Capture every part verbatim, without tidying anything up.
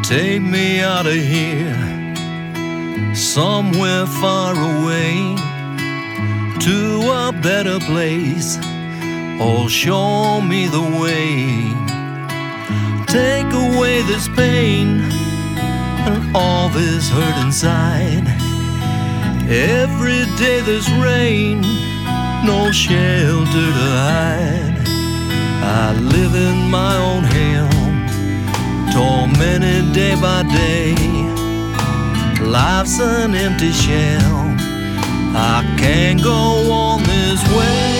Take me out of here, somewhere far away, to a better place. Oh, show me the way. Take away this pain and all this hurt inside. Every day there's rain, no shelter to hide. I live in my own hell, tormented day by day. Life's an empty shell, I can't go on this way.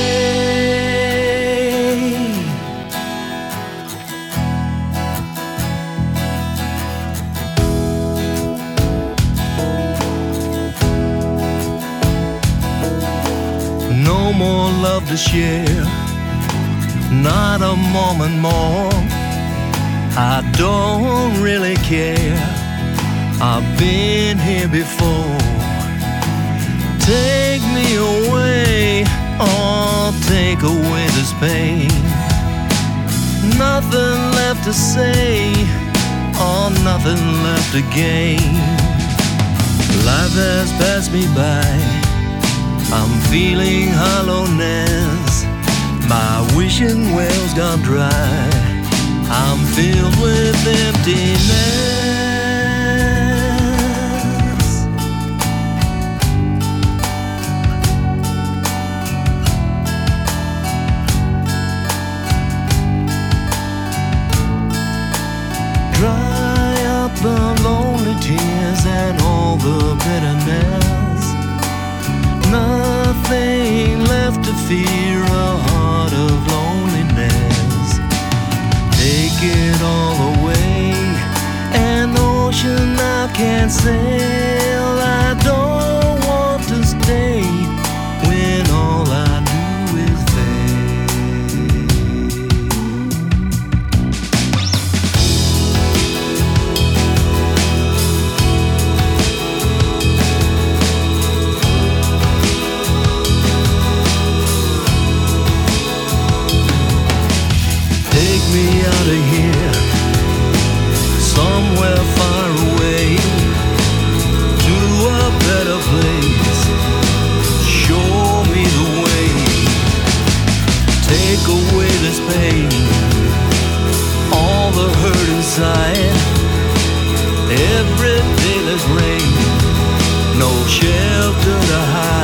No more love to share, not a moment more. I don't really care, I've been here before. Take me away, oh, take away this pain. Nothing left to say, oh, nothing left to gain. Life has passed me by, I'm feeling hollowness. My wishing well's gone dry, I'm filled with emptiness. Dry up the lonely tears and all the bitterness. Nothing left to fear, a heart of loneliness. Take it all away, an ocean I can't sail. I don't want to stay when all I do is me out of here, somewhere far away, to a better place. Show me the way. Take away this pain, all the hurt inside. Every day there's rain, no shelter to hide.